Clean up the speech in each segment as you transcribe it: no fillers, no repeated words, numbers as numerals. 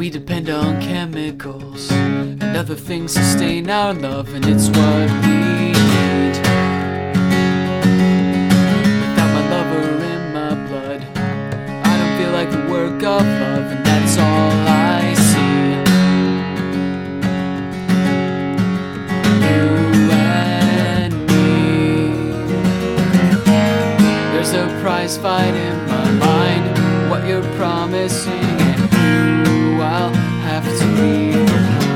We depend on chemicals and other things to sustain our love, and it's what we need. Without my lover in my blood, I don't feel like a work of love, and that's all I see. You and me. There's a prize fight in my mind, what you're promising, and who I'll have to leave behind.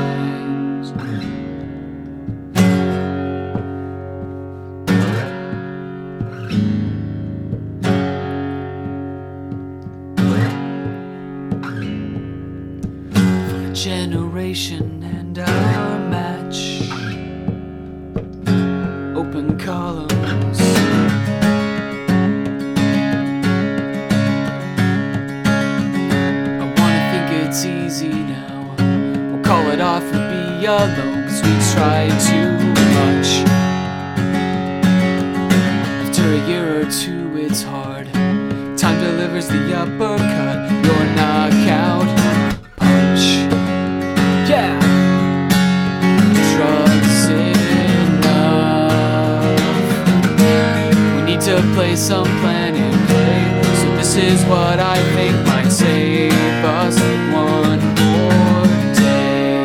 A generation and our match, open columns. It's easy now, we'll call it off and be alone, cause we tried too much. After a year or two it's hard, time delivers the uppercut, your knockout punch. Yeah! Drugs in love, we need to play some plan and play, so this is what I think might save us one more day.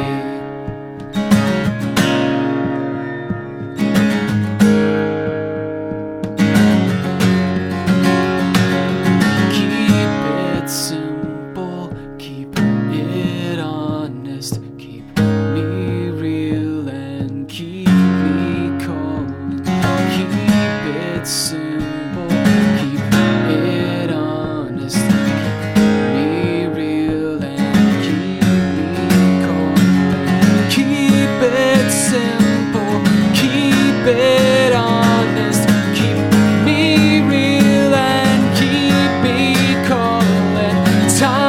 Keep it simple, keep it honest, keep me real and keep me calm. Keep it simple, keep it honest, keep me real and keep me calm. Keep it simple, keep it honest, keep me real and keep me calm. And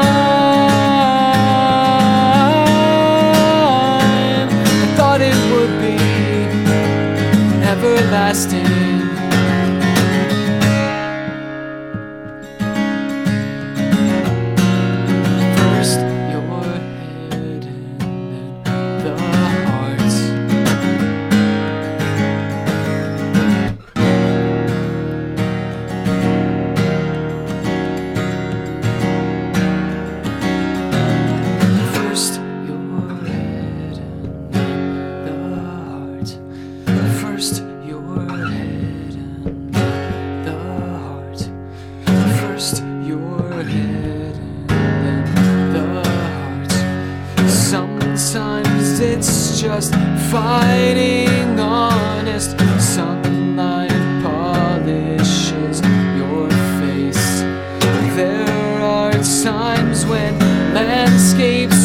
time, I thought it would be everlasting. First your head and then the heart. First your head and then the heart. First your head and then the heart. First your head and then the heart. Sometimes it's just fighting honest. Sunlight polishes your face. There are times when landscapes